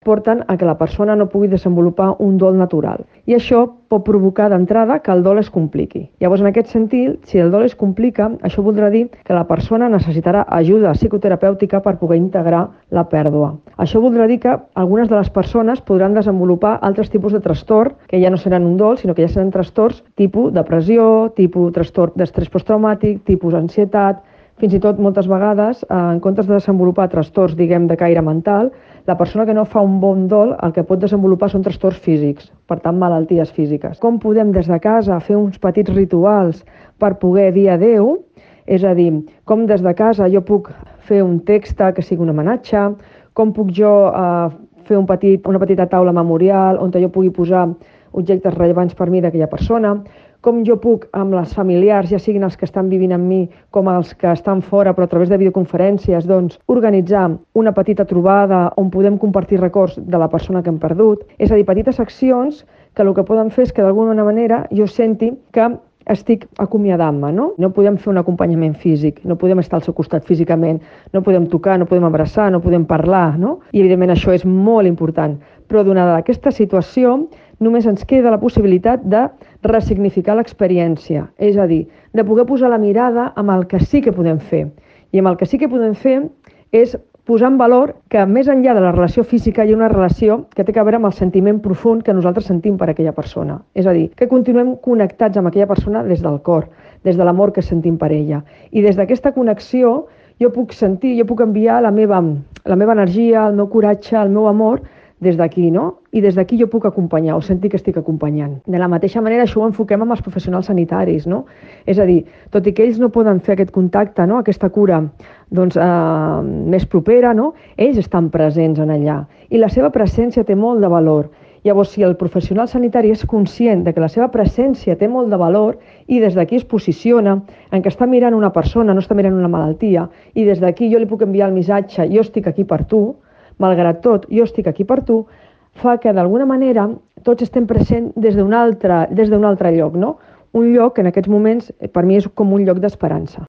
porten a que la persona no pugui desenvolupar un dol natural. I això pot provocar d'entrada que el dol es compliqui. Llavors, en aquest sentit, si el dol es complica, això voldrà dir que la persona necessitarà ajuda psicoterapèutica per poder integrar la pèrdua. Això voldrà dir que algunes de les persones podran desenvolupar altres tipus de trastorn, que ja no seran un dol, sinó que ja seran trastorns tipus depressió, tipus trastorn d'estrès posttraumàtic, tipus ansietat. Fins i tot, moltes vegades, en comptes de desenvolupar trastorns, diguem, de caire mental, la persona que no fa un bon dol el que pot desenvolupar són trastorns físics, per tant, malalties físiques. Com podem des de casa fer uns petits rituals per poder dir adeu? És a dir, com des de casa jo puc fer un text que sigui un homenatge, com puc jo fer una petita taula memorial on jo pugui posar objectes rellevants per mi d'aquella persona, com jo puc, amb les familiars, ja siguin els que estan vivint amb mi com els que estan fora, però a través de videoconferències, doncs, organitzar una petita trobada on podem compartir records de la persona que hem perdut. És a dir, petites accions que el que poden fer és que d'alguna manera jo senti que estic acomiadant-me, no? No podem fer un acompanyament físic, no podem estar al seu costat físicament, no podem tocar, no podem abraçar, no podem parlar, no? I evidentment això és molt important. Però donada aquesta situació, només ens queda la possibilitat de ressignificar l'experiència, és a dir, de poder posar la mirada amb el que sí que podem fer. I amb el que sí que podem fer és posar en valor que més enllà de la relació física hi ha una relació que té a veure amb el sentiment profund que nosaltres sentim per aquella persona. És a dir, que continuem connectats amb aquella persona des del cor, des de l'amor que sentim per ella. I des d'aquesta connexió jo puc sentir, jo puc enviar la meva energia, el meu coratge, el meu amor des d'aquí, no? I des d'aquí jo puc acompanyar o sentir que estic acompanyant. De la mateixa manera, això ho enfoquem amb els professionals sanitaris, no? És a dir, tot i que ells no poden fer aquest contacte, no? Aquesta cura doncs, més propera, no? Ells estan presents en allà i la seva presència té molt de valor. Llavors, si el professional sanitari és conscient de que la seva presència té molt de valor i des d'aquí es posiciona en que està mirant una persona, no està mirant una malaltia, i des d'aquí jo li puc enviar el missatge jo estic aquí per tu, malgrat tot, jo estic aquí per tu, fa que d'alguna manera tots estem presents des d'un altre lloc, no? Un lloc que en aquests moments per mi és com un lloc d'esperança.